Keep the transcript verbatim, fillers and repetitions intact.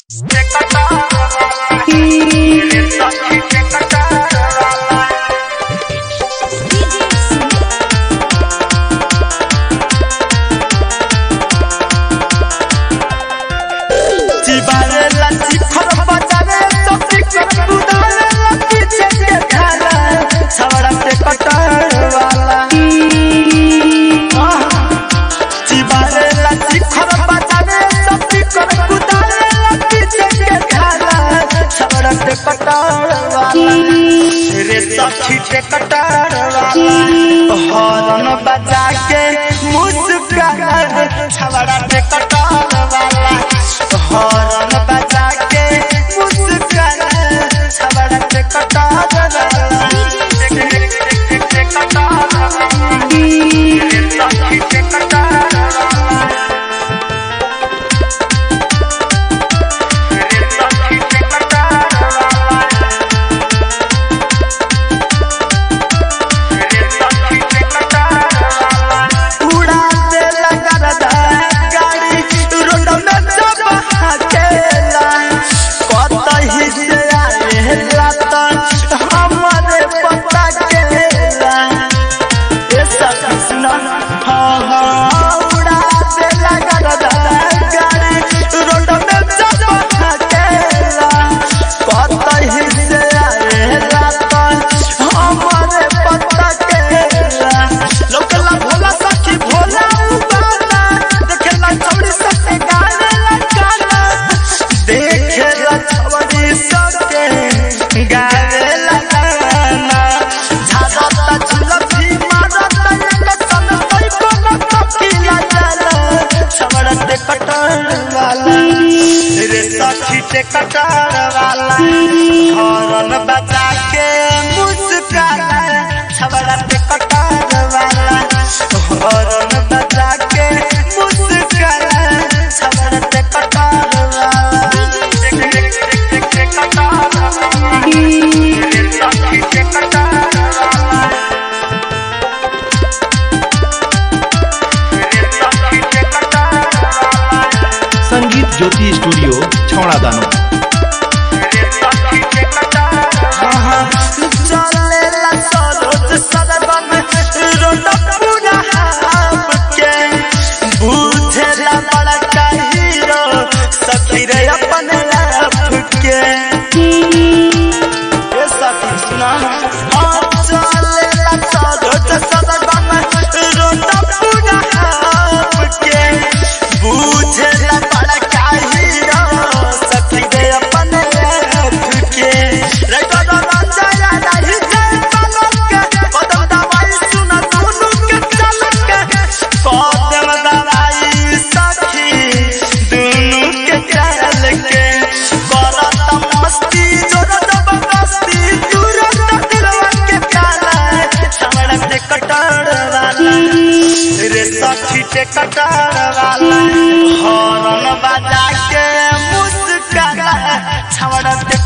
छीटे कटार हॉर्न बजा के मुस्कुरा छवड़ा पे कटार वाला हॉर्न बजा के मुस्कुरा छवड़ा पे कटार वाला छीटे कटार छीटे कटार वाला हॉर्न बजा के मुस्कुरा छवड़ा पे कटार वाला हॉर्न बजा के मुस्कुरा छवड़ा पे कटार वाला छीटे कटार छीटे कटार संगीत ज्योति स्टूडियो छौड़ा दानो छीटे कटार वाला हॉर्न बजा के मुस्कुरा छवड़ा पे